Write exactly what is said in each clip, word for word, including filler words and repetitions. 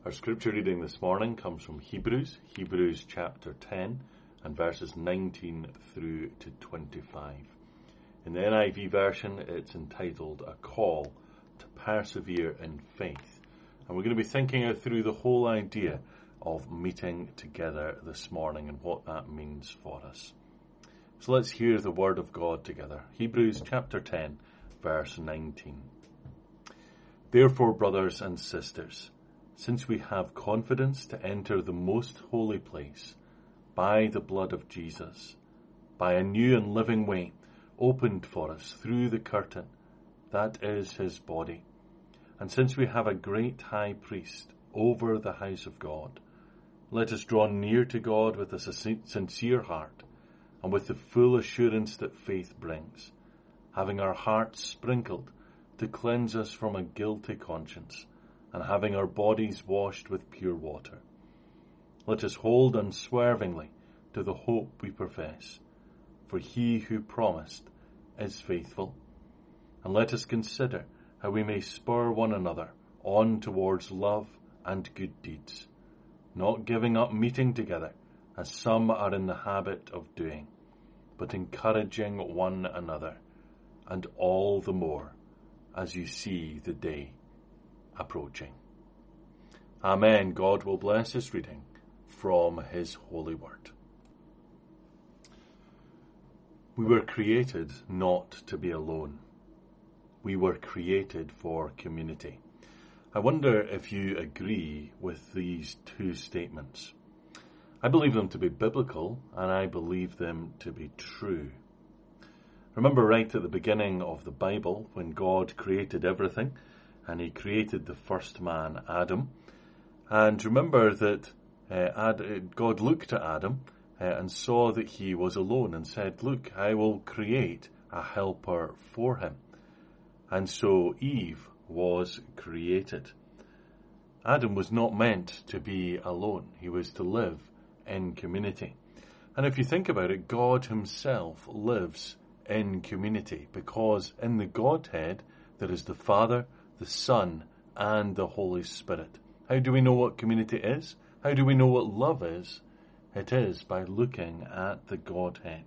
Our scripture reading this morning comes from Hebrews, Hebrews chapter ten and verses nineteen through to twenty-five. In the N I V version, it's entitled A Call to Persevere in Faith. And we're going to be thinking through the whole idea of meeting together this morning and what that means for us. So let's hear the word of God together. Hebrews chapter ten, verse nineteen. Therefore, brothers and sisters, since we have confidence to enter the most holy place by the blood of Jesus, by a new and living way opened for us through the curtain, that is his body, and since we have a great high priest over the house of God, let us draw near to God with a sincere heart and with the full assurance that faith brings, having our hearts sprinkled to cleanse us from a guilty conscience, and having our bodies washed with pure water. Let us hold unswervingly to the hope we profess, for he who promised is faithful. And let us consider how we may spur one another on towards love and good deeds, not giving up meeting together, as some are in the habit of doing, but encouraging one another, and all the more as you see the day approaching. Amen. God will bless this reading from his holy word. We were created not to be alone. We were created for community. I wonder if you agree with these two statements. I believe them to be biblical, and I believe them to be true. Remember right at the beginning of the Bible, when God created everything, and he created the first man, Adam. And remember that uh, Ad, God looked at Adam uh, and saw that he was alone and said, look, I will create a helper for him. And so Eve was created. Adam was not meant to be alone. He was to live in community. And if you think about it, God himself lives in community, because in the Godhead there is the Father, the Son, and the Holy Spirit. How do we know what community is? How do we know what love is? It is by looking at the Godhead.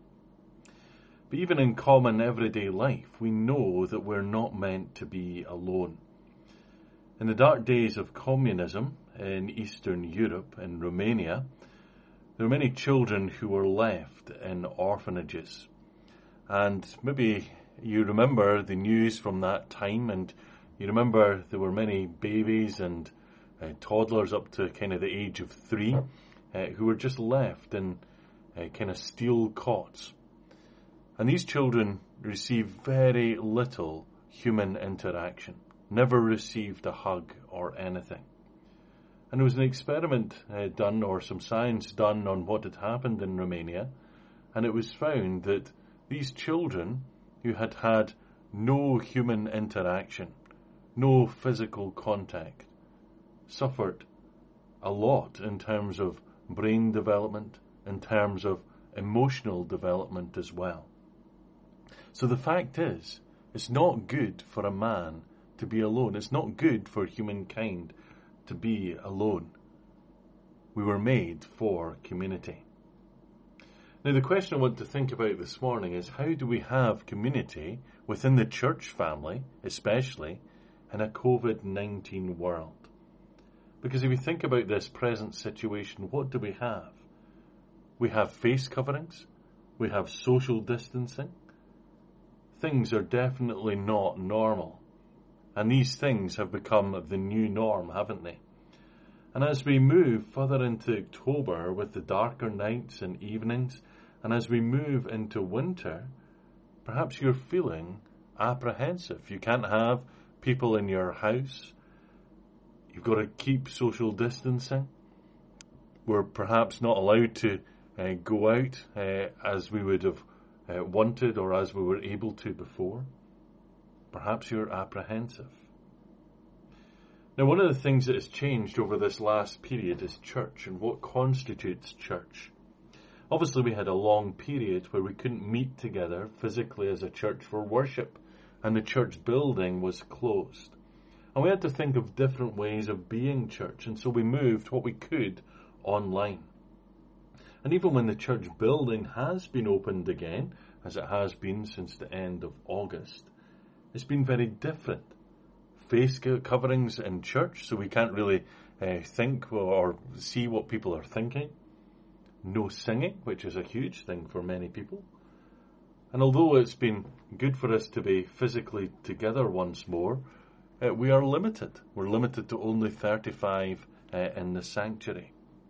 But even in common everyday life, we know that we're not meant to be alone. In the dark days of communism in Eastern Europe, in Romania, there were many children who were left in orphanages. And maybe you remember the news from that time, and you remember there were many babies and uh, toddlers up to kind of the age of three uh, who were just left in uh, kind of steel cots. And these children received very little human interaction, never received a hug or anything. And there was an experiment uh, done, or some science done, on what had happened in Romania, and it was found that these children who had had no human interaction, no physical contact, suffered a lot in terms of brain development, in terms of emotional development as well. So the fact is, it's not good for a man to be alone. It's not good for humankind to be alone. We were made for community. Now, the question I want to think about this morning is, how do we have community within the church family, especially in a covid nineteen world? Because if you think about this present situation, what do we have? We have face coverings. We have social distancing. Things are definitely not normal. And these things have become the new norm, haven't they? And as we move further into October with the darker nights and evenings, and as we move into winter, perhaps you're feeling apprehensive. You can't have people in your house. You've got to keep social distancing. We're perhaps not allowed to uh, go out uh, as we would have uh, wanted or as we were able to before. Perhaps you're apprehensive. Now, one of the things that has changed over this last period is church and what constitutes church. Obviously, we had a long period where we couldn't meet together physically as a church for worship, and the church building was closed. And we had to think of different ways of being church, and so we moved what we could online. And even when the church building has been opened again, as it has been since the end of August, it's been very different. Face coverings in church, so we can't really uh, think or see what people are thinking. No singing, which is a huge thing for many people. And although it's been good for us to be physically together once more, uh, we are limited. We're limited to only thirty-five uh, in the sanctuary.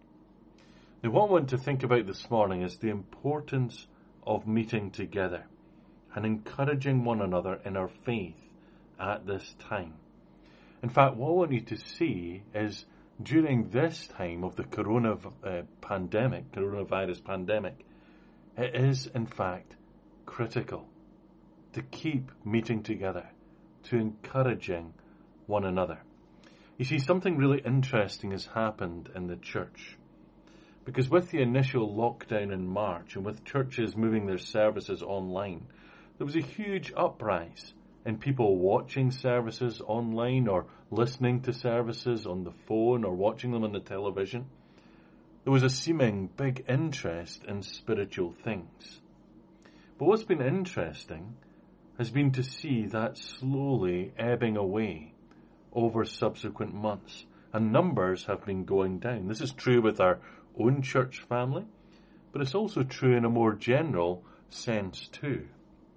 Now, what I want to think about this morning is the importance of meeting together and encouraging one another in our faith at this time. In fact, what I want you to see is during this time of the corona uh, pandemic, coronavirus pandemic, it is in fact critical to keep meeting together, to encouraging one another. You see, something really interesting has happened in the church. Because with the initial lockdown in March and with churches moving their services online, there was a huge uprise in people watching services online or listening to services on the phone or watching them on the television. There was a seeming big interest in spiritual things. But what's been interesting has been to see that slowly ebbing away over subsequent months, and numbers have been going down. This is true with our own church family, but it's also true in a more general sense too.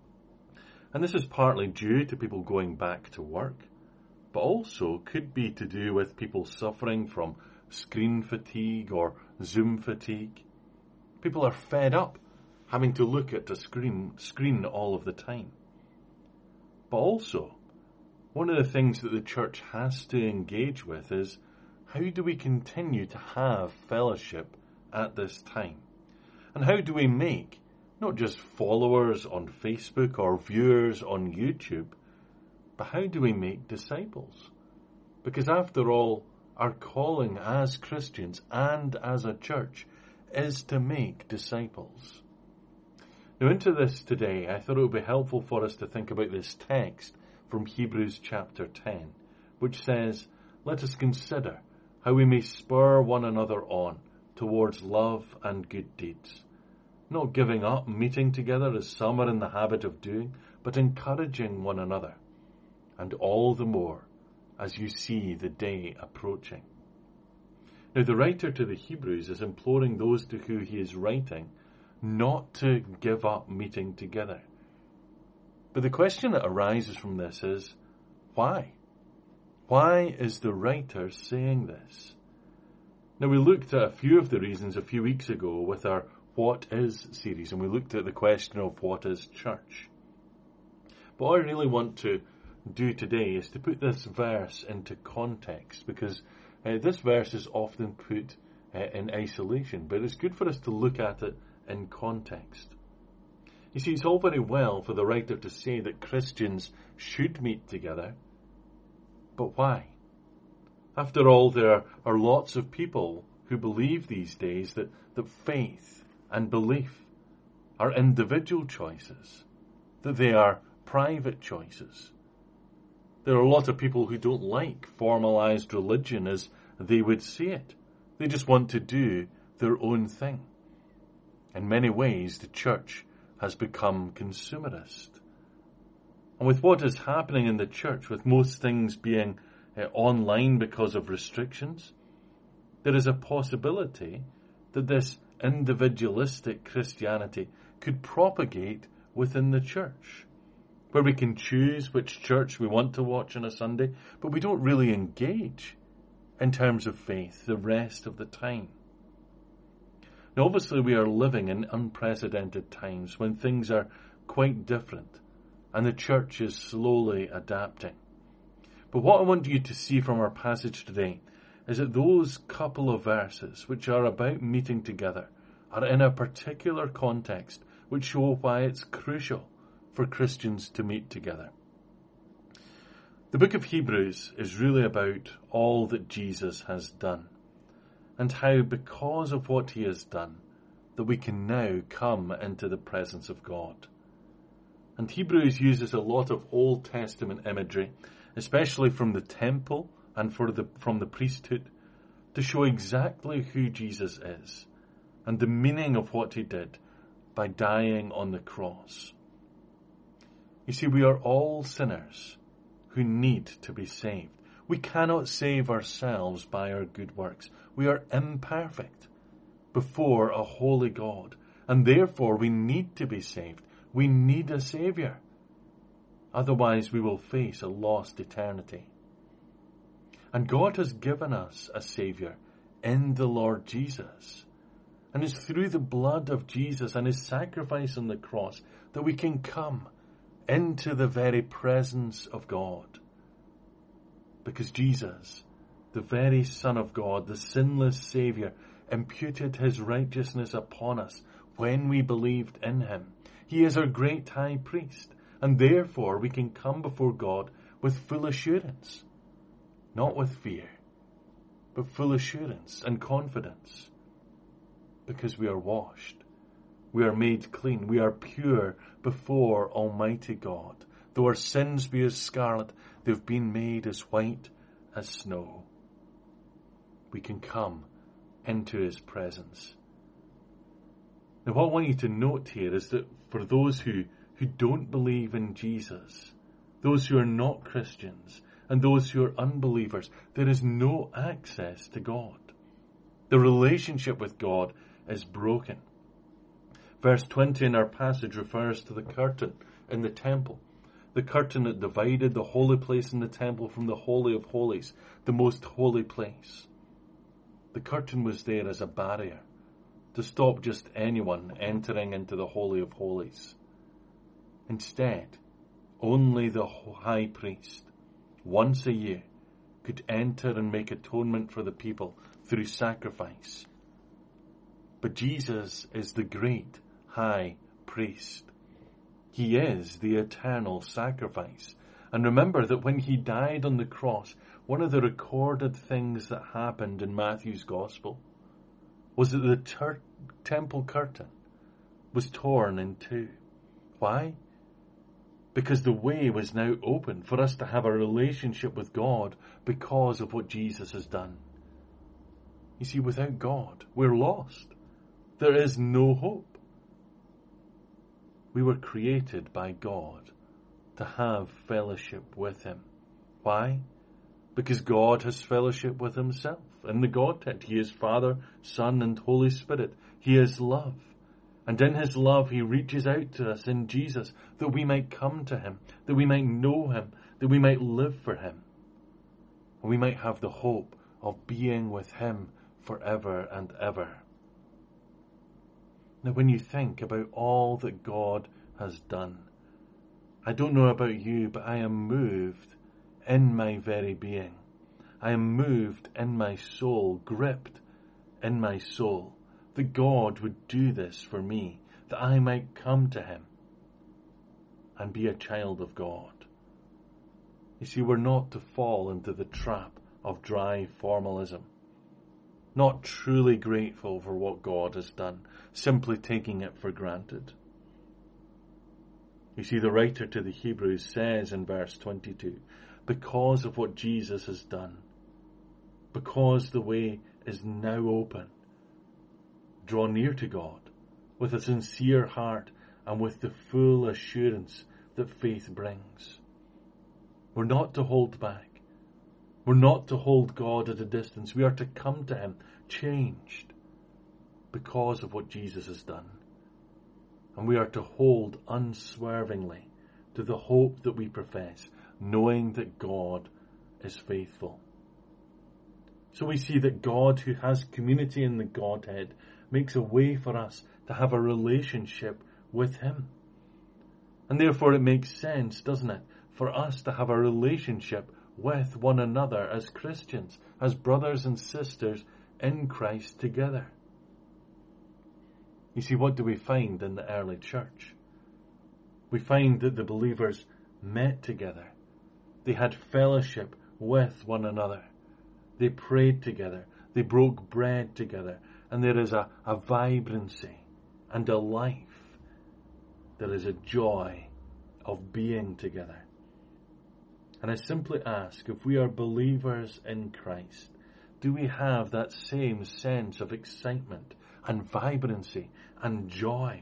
And this is partly due to people going back to work, but also could be to do with people suffering from screen fatigue or Zoom fatigue. People are fed up having to look at the screen, screen all of the time. But also, one of the things that the church has to engage with is, how do we continue to have fellowship at this time? And how do we make not just followers on Facebook or viewers on YouTube, but how do we make disciples? Because after all, our calling as Christians and as a church is to make disciples. Now, into this today, I thought it would be helpful for us to think about this text from Hebrews chapter ten, which says, "Let us consider how we may spur one another on towards love and good deeds, not giving up meeting together as some are in the habit of doing, but encouraging one another, and all the more as you see the day approaching." Now, the writer to the Hebrews is imploring those to whom he is writing not to give up meeting together. But the question that arises from this is, why? Why is the writer saying this? Now, we looked at a few of the reasons a few weeks ago with our What Is series, and we looked at the question of what is church. But what I really want to do today is to put this verse into context, because uh, this verse is often put uh, in isolation, but it's good for us to look at it in context. You see, it's all very well for the writer to say that Christians should meet together, but why? After all, there are lots of people who believe these days that, that faith and belief are individual choices, that they are private choices. There are a lot of people who don't like formalized religion as they would see it. They just want to do their own thing. In many ways, the church has become consumerist. And with what is happening in the church, with most things being uh, online because of restrictions, there is a possibility that this individualistic Christianity could propagate within the church, where we can choose which church we want to watch on a Sunday, but we don't really engage in terms of faith the rest of the time. Now, obviously, we are living in unprecedented times when things are quite different and the church is slowly adapting. But what I want you to see from our passage today is that those couple of verses which are about meeting together are in a particular context which show why it's crucial for Christians to meet together. The book of Hebrews is really about all that Jesus has done, and how, because of what he has done, that we can now come into the presence of God. And Hebrews uses a lot of Old Testament imagery, especially from the temple and for the, from the priesthood, to show exactly who Jesus is and the meaning of what he did by dying on the cross. You see, we are all sinners who need to be saved. We cannot save ourselves by our good works. We are imperfect before a holy God, and therefore we need to be saved. We need a Saviour. Otherwise we will face a lost eternity. And God has given us a Saviour in the Lord Jesus. And it's through the blood of Jesus and his sacrifice on the cross that we can come into the very presence of God. Because Jesus, the very Son of God, the sinless Saviour, imputed his righteousness upon us when we believed in him. He is our great high priest, and therefore we can come before God with full assurance. Not with fear, but full assurance and confidence. Because we are washed, we are made clean, we are pure before Almighty God. Though our sins be as scarlet, they've been made as white as snow. We can come into his presence. Now what I want you to note here is that for those who, who don't believe in Jesus, those who are not Christians, and those who are unbelievers, there is no access to God. The relationship with God is broken. Verse twenty in our passage refers to the curtain in the temple. The curtain that divided the holy place in the temple from the Holy of Holies, the most holy place. The curtain was there as a barrier to stop just anyone entering into the Holy of Holies. Instead, only the high priest, once a year, could enter and make atonement for the people through sacrifice. But Jesus is the great high priest. He is the eternal sacrifice. And remember that when he died on the cross, one of the recorded things that happened in Matthew's Gospel was that the ter- temple curtain was torn in two. Why? Because the way was now open for us to have a relationship with God because of what Jesus has done. You see, without God, we're lost. There is no hope. We were created by God to have fellowship with him. Why? Because God has fellowship with himself in the Godhead. He is Father, Son, and Holy Spirit. He is love. And in his love, he reaches out to us in Jesus that we might come to him, that we might know him, that we might live for him. And we might have the hope of being with him forever and ever. Now, when you think about all that God has done, I don't know about you, but I am moved in my very being. I am moved in my soul, gripped in my soul, that God would do this for me, that I might come to him and be a child of God. You see, we're not to fall into the trap of dry formalism, not truly grateful for what God has done, simply taking it for granted. You see, the writer to the Hebrews says in verse twenty-two, because of what Jesus has done, because the way is now open, draw near to God with a sincere heart and with the full assurance that faith brings. We're not to hold back. We're not to hold God at a distance. We are to come to him changed because of what Jesus has done. And we are to hold unswervingly to the hope that we profess, knowing that God is faithful. So we see that God, who has community in the Godhead, makes a way for us to have a relationship with him. And therefore it makes sense, doesn't it, for us to have a relationship with one another as Christians, as brothers and sisters in Christ together. You see, what do we find in the early church? We find that the believers met together. They had fellowship with one another. They prayed together. They broke bread together. And there is a, a vibrancy and a life. There is a joy of being together. And I simply ask, if we are believers in Christ, do we have that same sense of excitement and vibrancy and joy?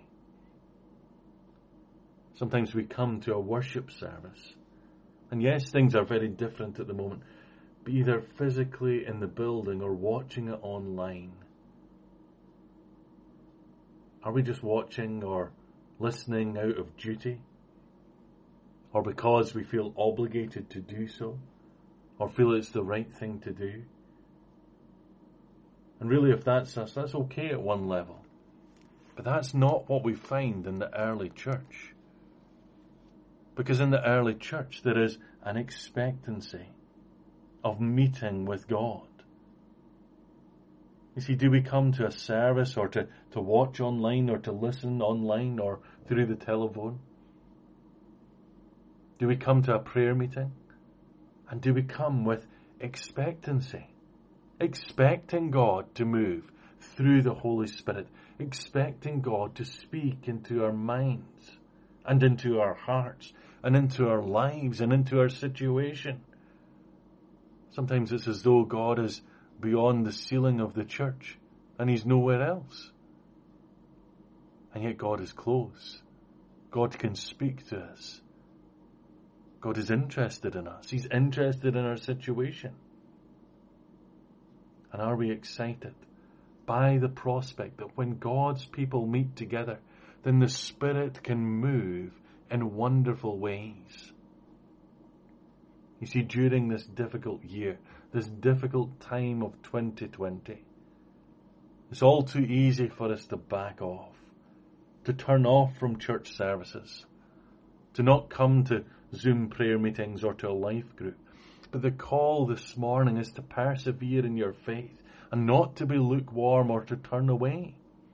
Sometimes we come to a worship service, and yes, things are very different at the moment, but either physically in the building or watching it online. Are we just watching or listening out of duty? Or because we feel obligated to do so? Or feel it's the right thing to do? And really, if that's us, that's okay at one level. But that's not what we find in the early church. Because in the early church, there is an expectancy of meeting with God. You see, do we come to a service or to, to watch online or to listen online or through the telephone? Do we come to a prayer meeting? And do we come with expectancy? Expecting God to move through the Holy Spirit. Expecting God to speak into our minds and into our hearts and into our lives and into our situation. Sometimes it's as though God is beyond the ceiling of the church and He's nowhere else. And yet God is close. God can speak to us. God is interested in us. He's interested in our situation. And are we excited by the prospect that when God's people meet together, then the Spirit can move in wonderful ways? You see, during this difficult year, this difficult time of twenty twenty, it's all too easy for us to back off, to turn off from church services, to not come to Zoom prayer meetings or to a life group. But the call this morning is to persevere in your faith and not to be lukewarm or to turn away.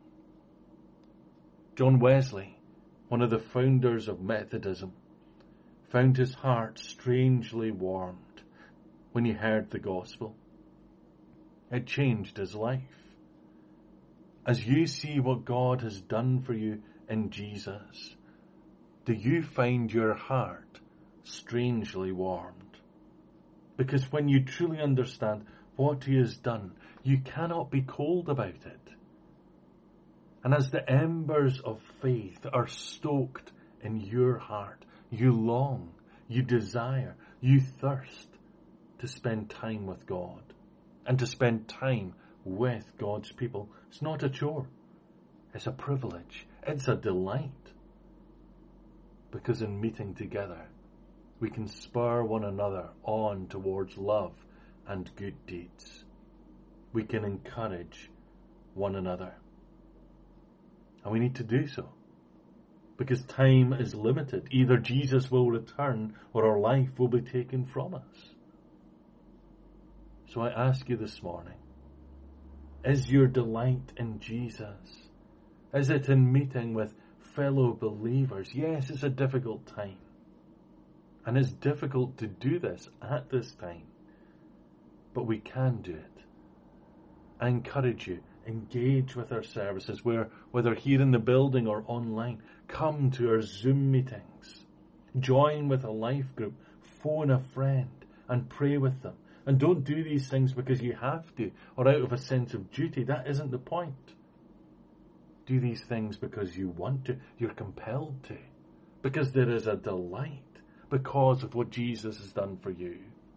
John Wesley, one of the founders of Methodism, found his heart strangely warmed when he heard the gospel. It changed his life. As you see what God has done for you in Jesus, do you find your heart strangely warmed? Because when you truly understand what He has done, you cannot be cold about it. And as the embers of faith are stoked in your heart, you long, you desire, you thirst to spend time with God and to spend time with God's people. It's not a chore. It's a privilege. It's a delight. Because in meeting together, we can spur one another on towards love and good deeds. We can encourage one another. And we need to do so. Because time is limited. Either Jesus will return or our life will be taken from us. So I ask you this morning, is your delight in Jesus? Is it in meeting with fellow believers? Yes, it's a difficult time. And it's difficult to do this at this time. But we can do it. I encourage you, engage with our services, where, whether here in the building or online. Come to our Zoom meetings. Join with a life group. Phone a friend and pray with them. And don't do these things because you have to or out of a sense of duty. That isn't the point. Do these things because you want to. You're compelled to. Because there is a delight because of what Jesus has done for you.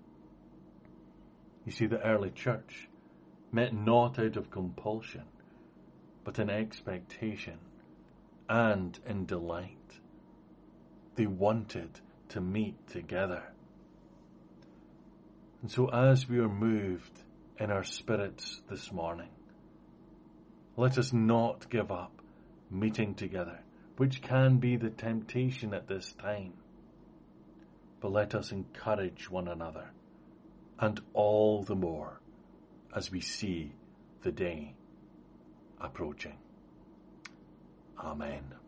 You see, the early church met not out of compulsion, but in expectation and in delight. They wanted to meet together. And so as we are moved in our spirits this morning, let us not give up meeting together, which can be the temptation at this time. But let us encourage one another, and all the more as we see the day approaching. Amen.